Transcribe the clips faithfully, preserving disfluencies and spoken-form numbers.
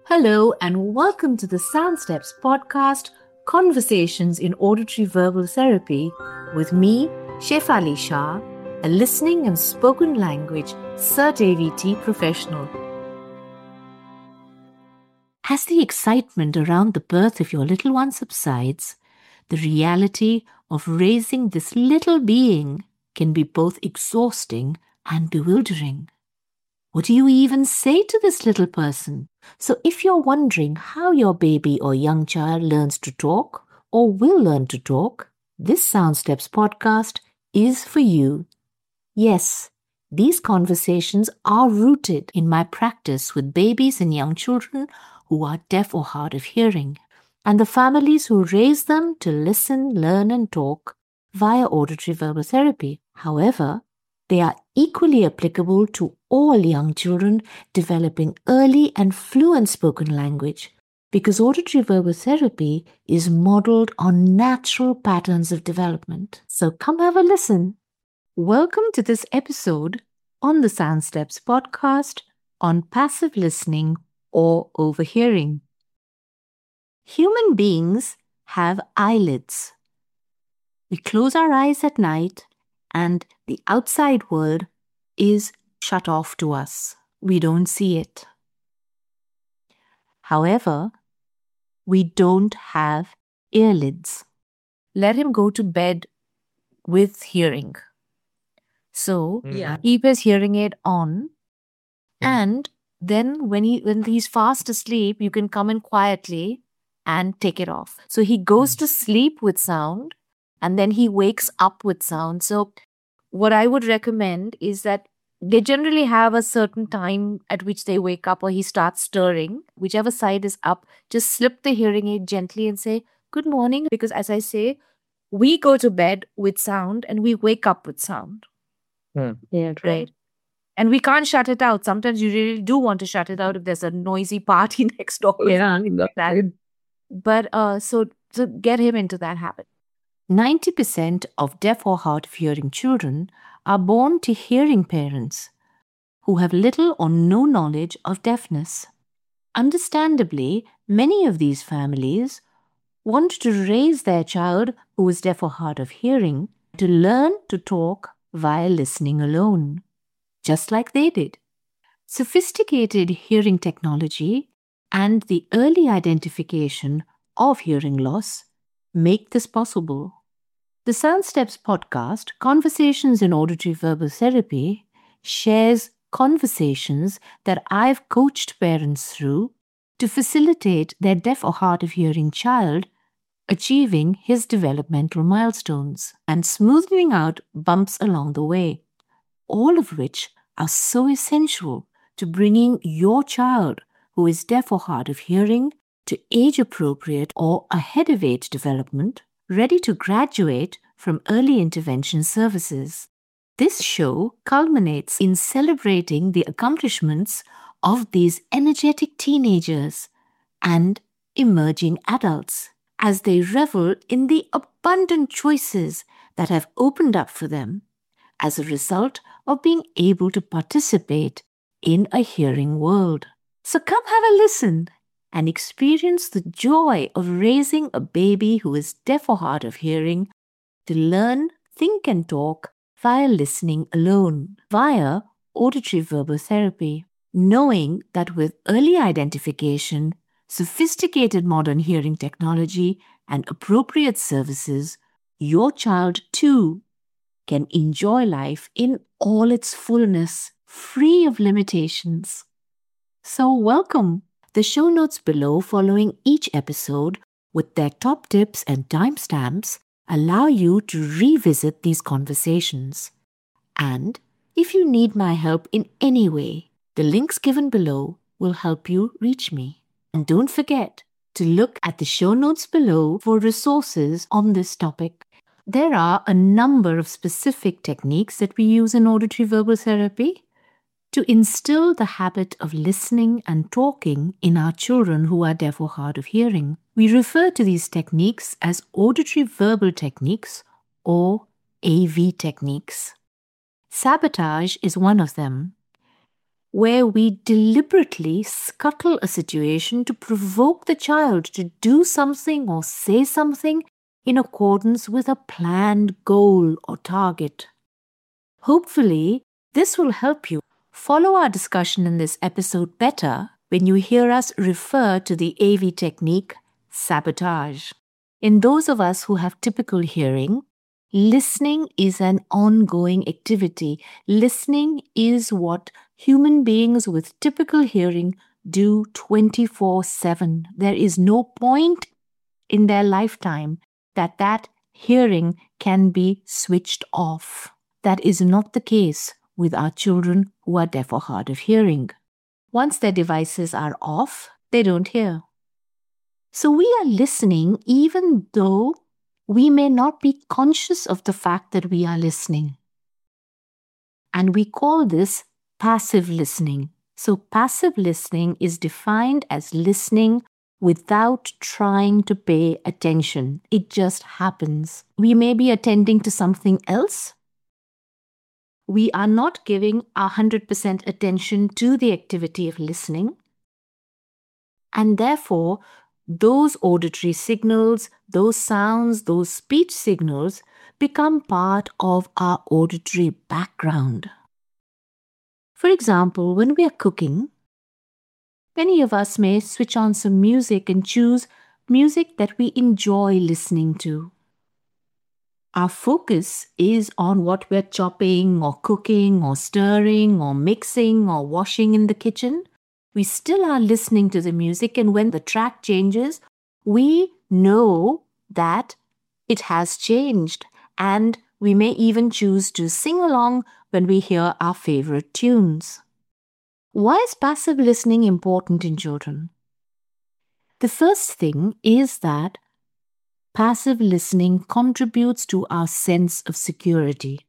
Hello and welcome to the Sound Steps podcast, Conversations in Auditory Verbal Therapy, with me, Shefali Shah, a listening and spoken language Cert A V T professional. As the excitement around the birth of your little one subsides, the reality of raising this little being can be both exhausting and bewildering. What do you even say to this little person? So if you're wondering how your baby or young child learns to talk or will learn to talk, this Sound Steps podcast is for you. Yes, these conversations are rooted in my practice with babies and young children who are deaf or hard of hearing, and the families who raise them to listen, learn and talk via auditory verbal therapy. However, they are equally applicable to all young children developing early and fluent spoken language, because auditory verbal therapy is modeled on natural patterns of development. So come have a listen. Welcome to this episode on the Sound Steps podcast on passive listening or overhearing. Human beings have eyelids. We close our eyes at night and the outside world is shut off to us. We don't see it. However, we don't have earlids. Let him go to bed with hearing. So Yeah. keep his hearing aid on, and then when he when he's fast asleep, you can come in quietly and take it off. So he goes to sleep with sound and then he wakes up with sound. So what I would recommend is that they generally have a certain time at which they wake up or he starts stirring. Whichever side is up, just slip the hearing aid gently and say, "Good morning," because as I say, we go to bed with sound and we wake up with sound. Hmm. Yeah, right. And we can't shut it out. Sometimes you really do want to shut it out if there's a noisy party next door. Yeah, Like that. But uh, so, so get him into that habit. ninety percent of deaf or hard of hearing children are born to hearing parents who have little or no knowledge of deafness. Understandably, many of these families want to raise their child who is deaf or hard of hearing to learn to talk via listening alone, just like they did. Sophisticated hearing technology and the early identification of hearing loss make this possible. The Sound Steps podcast, Conversations in Auditory Verbal Therapy, shares conversations that I've coached parents through to facilitate their deaf or hard of hearing child achieving his developmental milestones and smoothing out bumps along the way, all of which are so essential to bringing your child who is deaf or hard of hearing to age-appropriate or ahead of age development, ready to graduate from early intervention services. This show culminates in celebrating the accomplishments of these energetic teenagers and emerging adults as they revel in the abundant choices that have opened up for them as a result of being able to participate in a hearing world. So come have a listen and experience the joy of raising a baby who is deaf or hard of hearing to learn, think and talk via listening alone, via auditory verbal therapy, knowing that with early identification, sophisticated modern hearing technology and appropriate services, your child too can enjoy life in all its fullness, free of limitations. So welcome. The show notes below following each episode with their top tips and timestamps allow you to revisit these conversations. And if you need my help in any way, the links given below will help you reach me. And don't forget to look at the show notes below for resources on this topic. There are a number of specific techniques that we use in auditory verbal therapy to instill the habit of listening and talking in our children who are deaf or hard of hearing. We refer to these techniques as auditory verbal techniques or A V techniques. Sabotage is one of them. where we deliberately scuttle a situation to provoke the child to do something or say something in accordance with a planned goal or target. Hopefully, this will help you follow our discussion in this episode better when you hear us refer to the A V technique, sabotage. In those of us who have typical hearing, listening is an ongoing activity. Listening is what human beings with typical hearing do twenty-four seven. There is no point in their lifetime that that hearing can be switched off. That is not the case with our children who are deaf or hard of hearing. Once their devices are off, they don't hear. So we are listening even though we may not be conscious of the fact that we are listening. And we call this passive listening. So passive listening is defined as listening without trying to pay attention. It just happens. We may be attending to something else. We are not giving one hundred percent attention to the activity of listening. And therefore, those auditory signals, those sounds, those speech signals become part of our auditory background. For example, when we are cooking, many of us may switch on some music and choose music that we enjoy listening to. Our focus is on what we're chopping or cooking or stirring or mixing or washing in the kitchen. We still are listening to the music, and when the track changes, we know that it has changed, and we may even choose to sing along when we hear our favorite tunes. Why is passive listening important in children? The first thing is that passive listening contributes to our sense of security.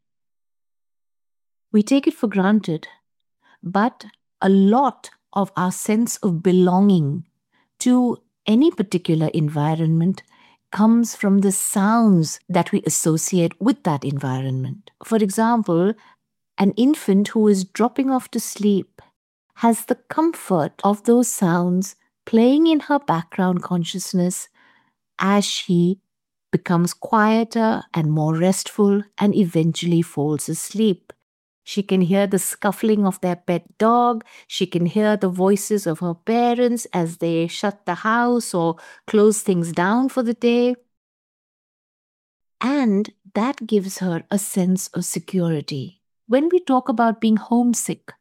We take it for granted, but a lot of our sense of belonging to any particular environment comes from the sounds that we associate with that environment. For example, an infant who is dropping off to sleep has the comfort of those sounds playing in her background consciousness as she becomes quieter and more restful and eventually falls asleep. She can hear the scuffling of their pet dog. She can hear the voices of her parents as they shut the house or close things down for the day. And that gives her a sense of security. When we talk about being homesick,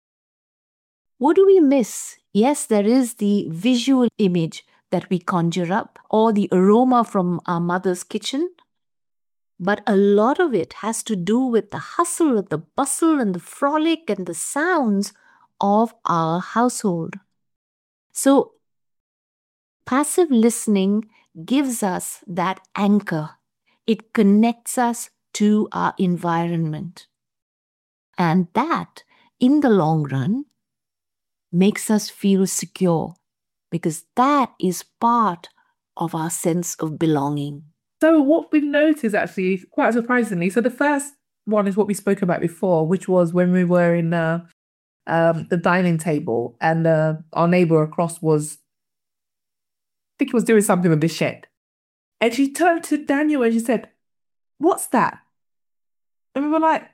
what do we miss? Yes, there is the visual image that we conjure up or the aroma from our mother's kitchen. But a lot of it has to do with the hustle and the bustle and the frolic and the sounds of our household. So, passive listening gives us that anchor. It connects us to our environment. And that, in the long run, makes us feel secure because that is part of our sense of belonging. So what we've noticed actually, quite surprisingly, so the first one is what we spoke about before, which was when we were in uh, um, the dining table and uh, our neighbour across was, I think he was doing something with the shed. And she turned to Daniel and she said, "What's that?" And we were like,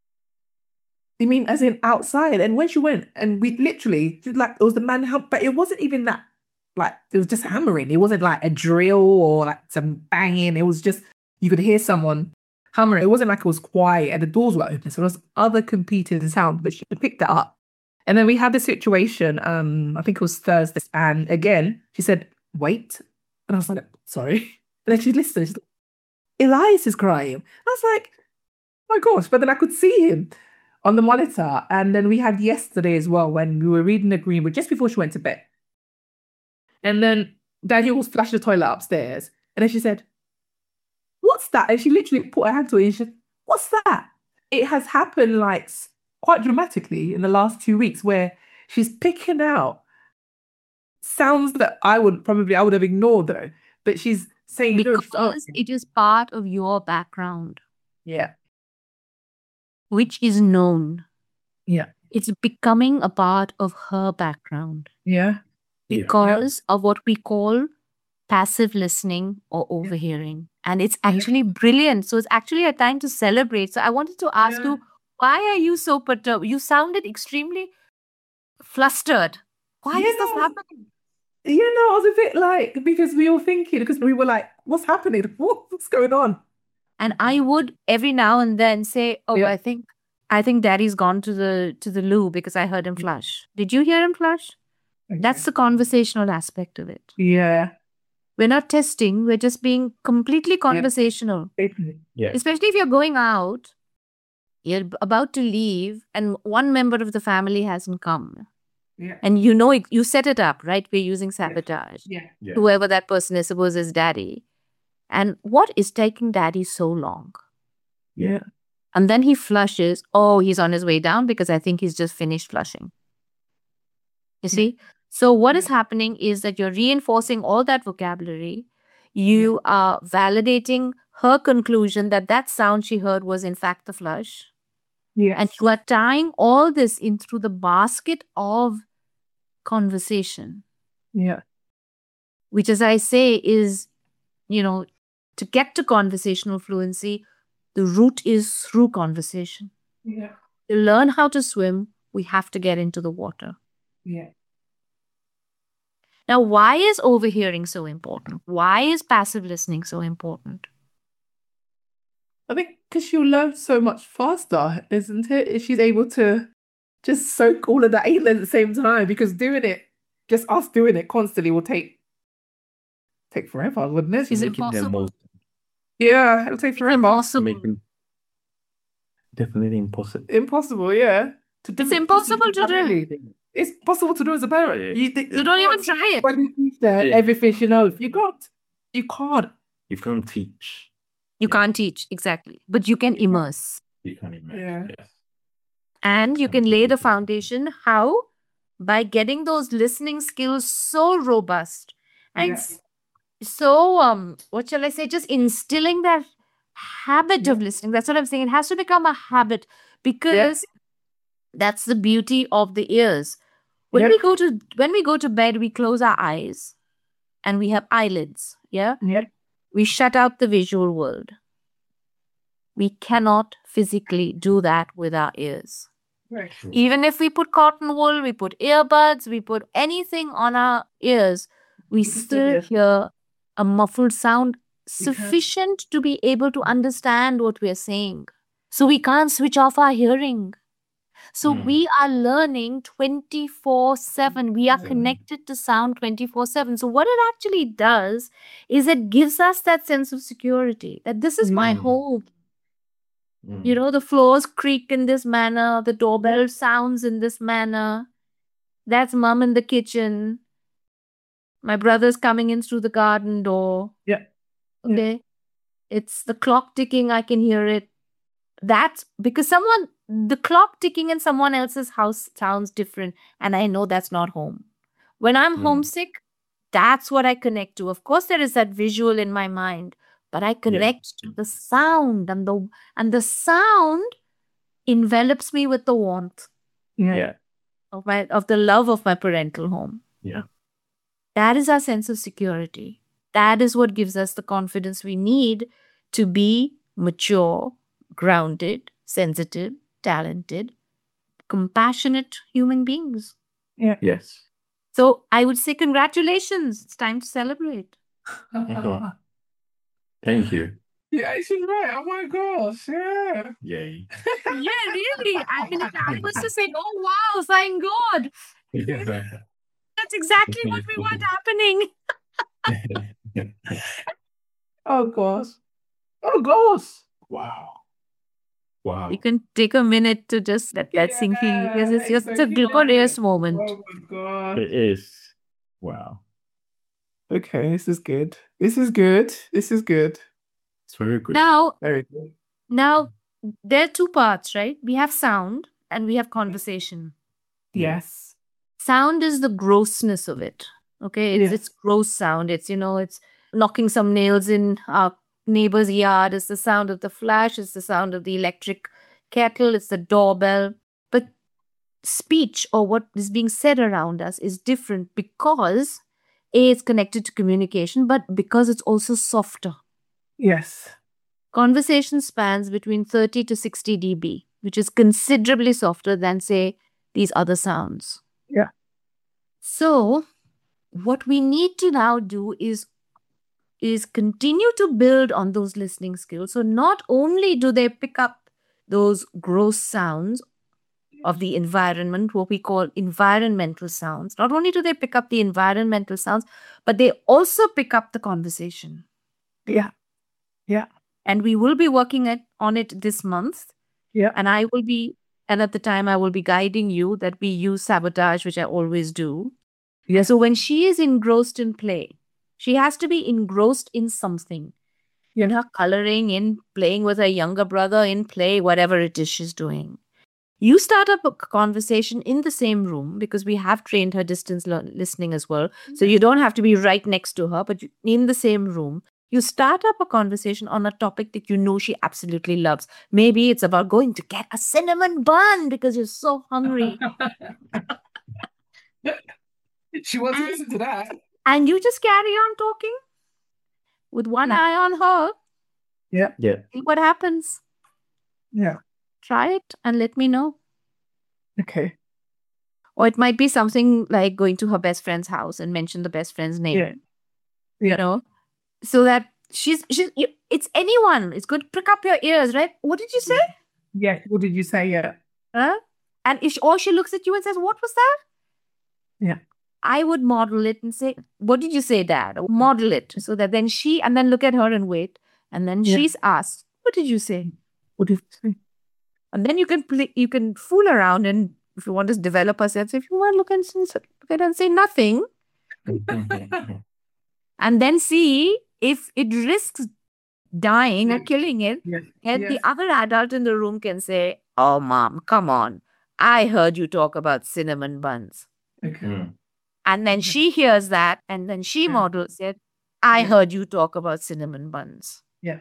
"You mean as in outside?" And when she went, and we literally, like, it was the man, but it wasn't even that, like, it was just hammering. It wasn't like a drill or like some banging. It was just, you could hear someone hammering. It wasn't like it was quiet and the doors were open. So there was other competing sound, but she picked that up. And then we had the situation, um, I think it was Thursday. And again, she said, "Wait." And I was like, "Sorry." And then she listened. She's like, "Elias is crying." I was like, "Oh my gosh." But then I could see him on the monitor. And then we had yesterday as well when we were reading the Greenwood just before she went to bed. And then Daniel was flashing the toilet upstairs. And then she said, "What's that?" And she literally put her hand to it and she said, "What's that?" It has happened like quite dramatically in the last two weeks where she's picking out sounds that I would probably, I would have ignored though. But she's saying, because it is part of your background. Yeah. Which is known. Yeah. It's becoming a part of her background Yeah. because of what we call passive listening or overhearing. And it's Yeah. actually brilliant. So it's actually a time to celebrate. So I wanted to ask Yeah. you, why are you so perturbed? You sounded extremely flustered. Why is this Yeah. happening? You know, I was a bit like, because we were thinking, because we were like, what's happening? What- What's going on? And I would every now and then say, "Oh, Yeah. I think I think Daddy's gone to the to the loo because I heard him flush." Did you hear him flush? That's the conversational aspect of it. Yeah. We're not testing, we're just being completely conversational. Yeah. Especially if you're going out, you're b- about to leave, and one member of the family hasn't come. Yeah. And you know, it, you set it up, right? We're using sabotage. Yeah. Yeah. Whoever that person is, suppose is Daddy. And what is taking Daddy so long? Yeah. And then he flushes. Oh, he's on his way down because I think he's just finished flushing. You see? So, what is happening is that you're reinforcing all that vocabulary. You are validating her conclusion that that sound she heard was, in fact, the flush. Yeah. And you are tying all this in through the basket of conversation, Yeah. which, as I say, is, you know, to get to conversational fluency, the route is through conversation. Yeah. To learn how to swim, we have to get into the water. Yeah. Now, why is overhearing so important? Why is passive listening so important? I think because she'll learn so much faster, isn't it? If she's able to just soak all of that in at the same time, because doing it, just us doing it constantly will take take forever, wouldn't it? Is it Making them possible? more Yeah, it'll take forever. Impossible. making definitely impossible. Impossible, yeah. To do It's it- impossible to do. Really. It's possible to do as a parent. You, think- You don't even try it. When you teach them Yeah. everything she knows, you can't. You can't. You can't teach. You can't teach, exactly. But you can immerse. You can't imagine. Yeah. Yes. And you can lay the foundation. How? By getting those listening skills so robust and Yeah. s- so, um, what shall I say, just instilling that habit of listening. That's what I'm saying. It has to become a habit because that's the beauty of the ears. When Yeah. we go to when we go to bed, we close our eyes and we have eyelids. Yeah. Yeah. We shut out the visual world. We cannot physically do that with our ears. Right. Even if we put cotton wool, we put earbuds, we put anything on our ears, we can still still hear. hear a muffled sound can. sufficient to be able to understand what we're saying. So we can't switch off our hearing. So Mm. we are learning twenty-four seven. We are Seven. connected to sound twenty-four seven. So what it actually does is it gives us that sense of security that this is my Mm. home. Mm. You know, the floors creak in this manner, the doorbell sounds in this manner. That's mom in the kitchen. My brother's coming in through the garden door. Yeah. Yeah. Okay. It's the clock ticking, I can hear it. That's because someone, the clock ticking in someone else's house sounds different. And I know that's not home. When I'm Mm. homesick, that's what I connect to. Of course, there is that visual in my mind, but I connect to the sound, and the and the sound envelops me with the warmth Yeah. Yeah. of my of the love of my parental home. Yeah. That is our sense of security. That is what gives us the confidence we need to be mature, grounded, sensitive, talented, compassionate human beings. Yes. So I would say congratulations. It's time to celebrate. Mhm. Thank you. Yeah, she's right. Oh my gosh. Yeah. Yay. Yeah, really. I mean, if I was to say, oh, wow, thank God. That's exactly what we want happening. Oh gosh. Oh gosh. Wow. Wow. You can take a minute to just let that sink in because it's just it's a glorious moment. Oh my god. It is. Wow. Okay, this is good. This is good. This is good. It's very good. Now, Very good. now there are two parts, right? We have sound and we have conversation. Yes. Sound is the grossness of it. Okay, it's Yes. it's gross sound. It's you know, it's knocking some nails in our neighbor's yard. It's the sound of the flash. It's the sound of the electric kettle. It's the doorbell. But speech or what is being said around us is different because A, it's connected to communication, but because it's also softer. Yes. Conversation spans between thirty to sixty decibels, which is considerably softer than, say, these other sounds. Yeah. So, what we need to now do is, is continue to build on those listening skills. So, not only do they pick up those gross sounds of the environment, what we call environmental sounds, not only do they pick up the environmental sounds, but they also pick up the conversation. Yeah. Yeah. And we will be working at, on it this month. Yeah. And I will be, and at the time I will be guiding you that we use sabotage, which I always do. Yeah. So when she is engrossed in play, she has to be engrossed in something. Yeah. In her coloring, in playing with her younger brother, in play, whatever it is she's doing. You start up a conversation in the same room because we have trained her distance learn- listening as well. So you don't have to be right next to her, but you- in the same room. You start up a conversation on a topic that you know she absolutely loves. Maybe it's about going to get a cinnamon bun because you're so hungry. She wants to listen to that. And you just carry on talking with one Yeah. eye on her. Yeah. Yeah. See what happens. Yeah. Try it and let me know. Okay. Or it might be something like going to her best friend's house and mention the best friend's name. Yeah. Yeah. You know, so that she's, she's, you- it's anyone. It's good. Prick up your ears, right? What did you say? Yeah. What did you say? Yeah. Huh? And if she, or she looks at you and says, what was that? Yeah. I would model it and say, what did you say, Dad? Model it so that then she, and then look at her and wait. And then Yeah. she's asked, what did you say? What did you say? And then you can play, you can fool around, and if you want to develop a sense, if you want to look and say, look at and say nothing, and then see if it risks dying or killing it, Yes. and Yes. the other adult in the room can say, oh, Mom, come on. I heard you talk about cinnamon buns. Okay. Mm. And then she hears that, and then she Yeah. models it. I Yeah. heard you talk about cinnamon buns. Yeah.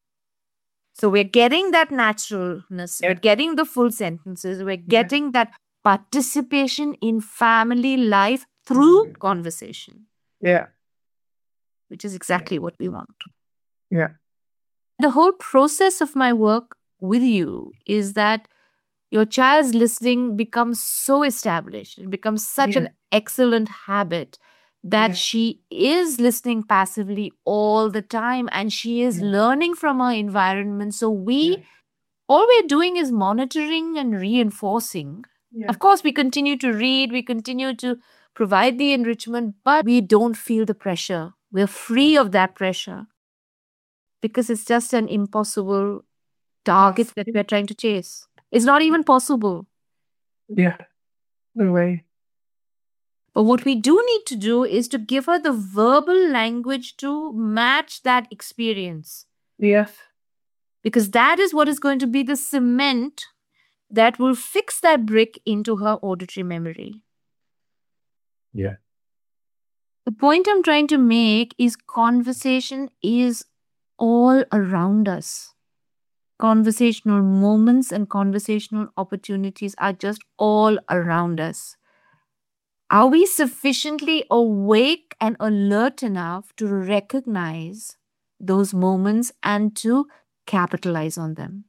So we're getting that naturalness. We're Yeah. getting the full sentences. We're getting that participation in family life through conversation, Yeah. which is exactly what we want. Yeah. The whole process of my work with you is that your child's listening becomes so established. It becomes such Yeah. an excellent habit that Yeah. she is listening passively all the time and she is Yeah. learning from her environment. So we, Yeah. all we're doing is monitoring and reinforcing. Yeah. Of course, we continue to read, we continue to provide the enrichment, but we don't feel the pressure. We're free of that pressure because it's just an impossible target that we're trying to chase. It's not even possible. Yeah. No way. But what we do need to do is to give her the verbal language to match that experience. Yes. Because that is what is going to be the cement that will fix that brick into her auditory memory. Yeah. The point I'm trying to make is conversation is all around us. Conversational moments and conversational opportunities are just all around us. Are we sufficiently awake and alert enough to recognize those moments and to capitalize on them?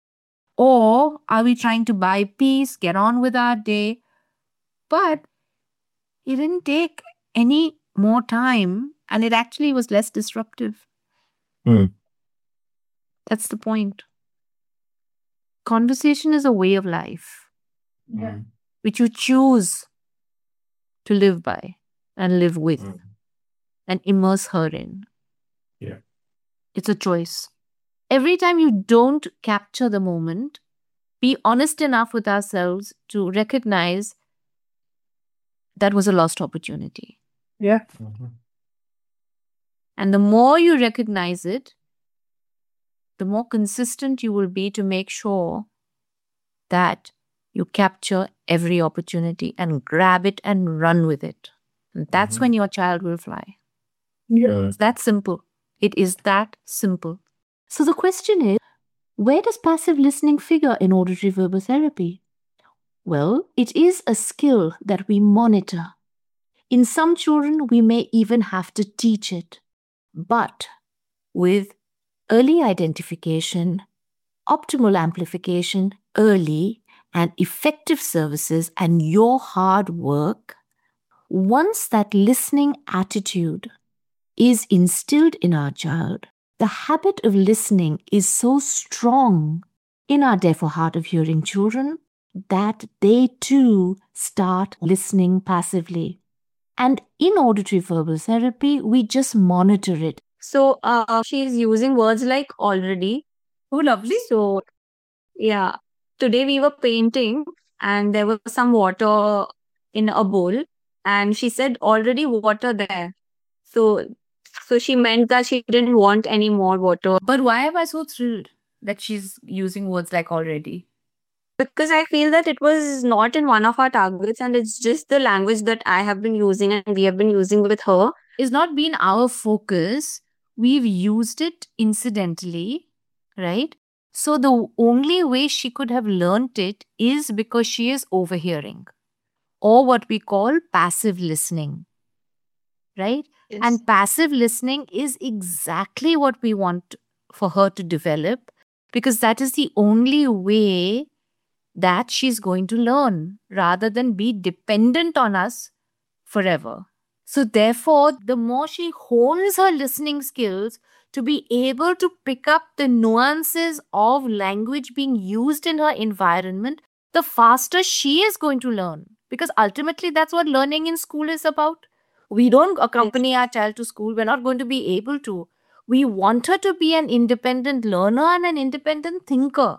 Or are we trying to buy peace, get on with our day? But it didn't take any more time and it actually was less disruptive. Mm. That's the point. Conversation is a way of life Yeah. Mm. which you choose to live by and live with Mm. and immerse her in. Yeah. It's a choice. Every time you don't capture the moment, be honest enough with ourselves to recognize that was a lost opportunity. Yeah. Mhm. And the more you recognize it, the more consistent you will be to make sure that you capture every opportunity and grab it and run with it. And that's Mhm. when your child will fly. Yeah. It's that simple. It is that simple. So the question is, where does passive listening figure in auditory verbal therapy? Well, it is a skill that we monitor. In some children, we may even have to teach it. But with early identification, optimal amplification, early and effective services, and your hard work, once that listening attitude is instilled in our child, the habit of listening is so strong in our deaf or hard of hearing children that they too start listening passively. And in auditory verbal therapy, we just monitor it. So uh, she's using words like already. Oh, lovely. So yeah, today we were painting and there was some water in a bowl and she said already water there. So so she meant that she didn't want any more water. But why am I so thrilled that she's using words like already? Because I feel that it was not in one of our targets and it's just the language that I have been using and we have been using with her. It's not been our focus. We've used it incidentally, right? So the only way she could have learnt it is because she is overhearing, or what we call passive listening, right? Yes. And passive listening is exactly what we want for her to develop, because that is the only way that she's going to learn rather than be dependent on us forever. So therefore, the more she hones her listening skills to be able to pick up the nuances of language being used in her environment, the faster she is going to learn. Because ultimately, that's what learning in school is about. We don't accompany our child to school. We're not going to be able to. We want her to be an independent learner and an independent thinker.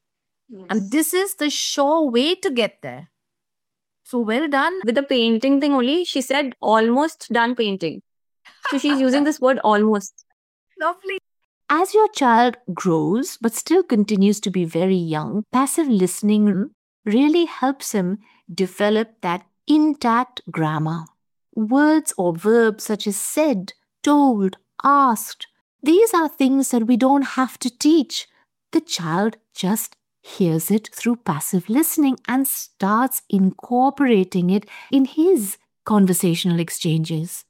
And this is the sure way to get there. So well done. With the painting thing only, she said almost done painting. So she's using this word almost. Lovely. As your child grows but still continues to be very young, passive listening really helps him develop that intact grammar. Words or verbs such as said, told, asked, these are things that we don't have to teach. The child just hears it through passive listening and starts incorporating it in his conversational exchanges.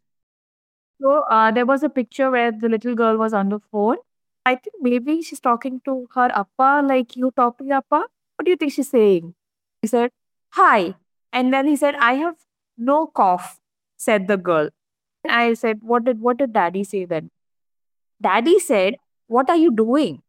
So uh, there was a picture where the little girl was on the phone. I think maybe she's talking to her appa, like you talking appa. What do you think she's saying? He said, hi. And then he said, I have no cough, said the girl. I said, what did what did daddy say then? Daddy said, what are you doing?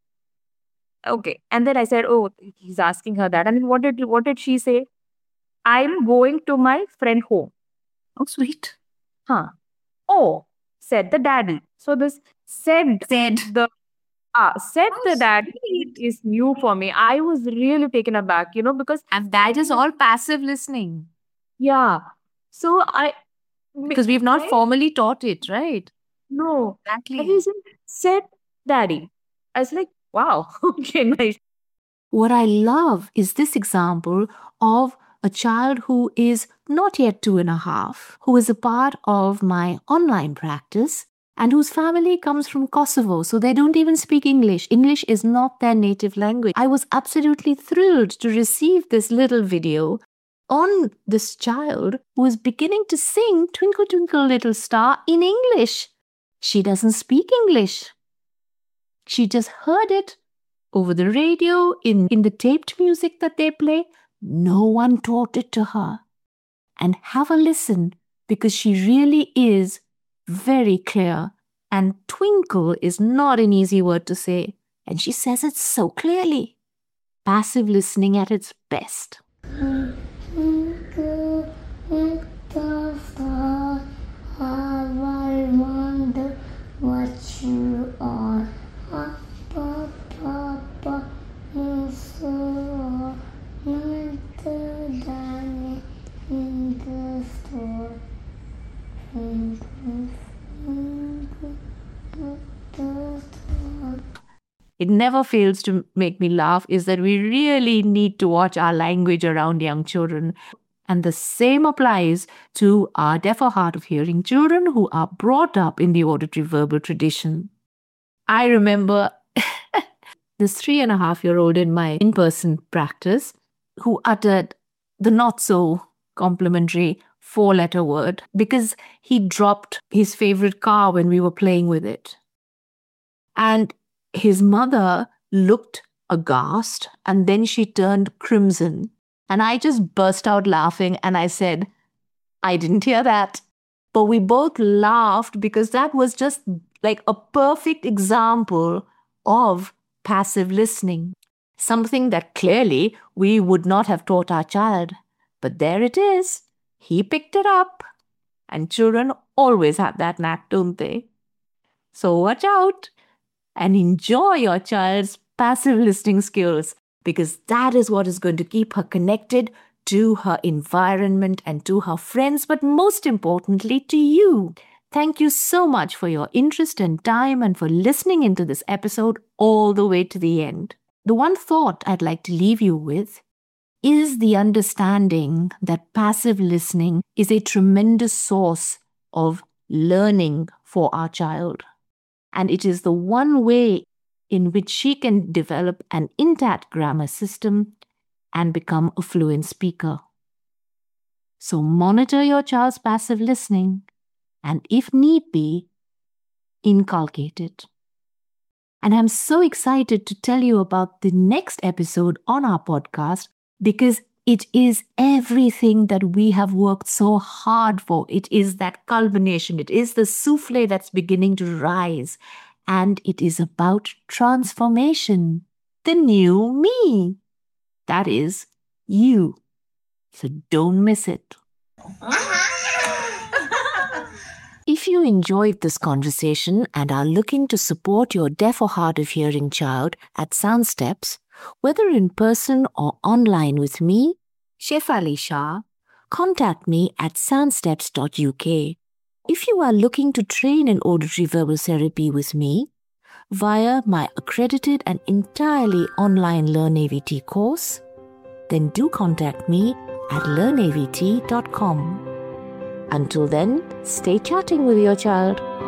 Okay. And then I said, oh, he's asking her that. And then what did what did she say? I'm going to my friend home. Oh, sweet. Huh. Oh, said the daddy. So this said Said. the ah said Oh, the daddy sweet. is new for me. I was really taken aback, you know, because And that is all passive listening. yeah. So I Because we've not I- formally taught it, right? no. And Exactly. he said, said daddy. I was like, wow, okay, nice. What I love is this example of a child who is not yet two and a half, who is a part of my online practice, and whose family comes from Kosovo, so they don't even speak English. English is not their native language. I was absolutely thrilled to receive this little video on this child who is beginning to sing Twinkle Twinkle Little Star in English. She doesn't speak English. She just heard it over the radio, in, in the taped music that they play. No one taught it to her. And have a listen, because she really is very clear. And twinkle is not an easy word to say. And she says it so clearly. Passive listening at its best. Twinkle, little star, how I wonder what you are. Papa, Papa, you so are nicer than in the store. Twinkle, twinkle, little star. It never fails to make me laugh is that we really need to watch our language around young children. And the same applies to our deaf or hard of hearing children who are brought up in the auditory verbal tradition. I remember this three and a half year old in my in-person practice who uttered the not so complimentary four letter word because he dropped his favorite car when we were playing with it. And his mother looked aghast and then she turned crimson. And I just burst out laughing and I said, I didn't hear that. But we both laughed because that was just like a perfect example of passive listening. Something that clearly we would not have taught our child. But there it is. He picked it up. And children always have that knack, don't they? So watch out and enjoy your child's passive listening skills because that is what is going to keep her connected to her environment and to her friends, but most importantly to you. Thank you so much for your interest and time and for listening into this episode all the way to the end. The one thought I'd like to leave you with is the understanding that passive listening is a tremendous source of learning for our child. And it is the one way in which she can develop an intact grammar system and become a fluent speaker. So monitor your child's passive listening and if need be, inculcate it. And I'm so excited to tell you about the next episode on our podcast because it is everything that we have worked so hard for. It is that culmination. It is the souffle that's beginning to rise. And it is about transformation. The new me. That is you. So don't miss it. If you enjoyed this conversation and are looking to support your deaf or hard of hearing child at SoundSteps, whether in person or online with me, Shefali Shah, contact me at soundsteps dot U K. If you are looking to train in auditory verbal therapy with me via my accredited and entirely online Learn A V T course, then do contact me at learn A V T dot com. Until then, stay chatting with your child.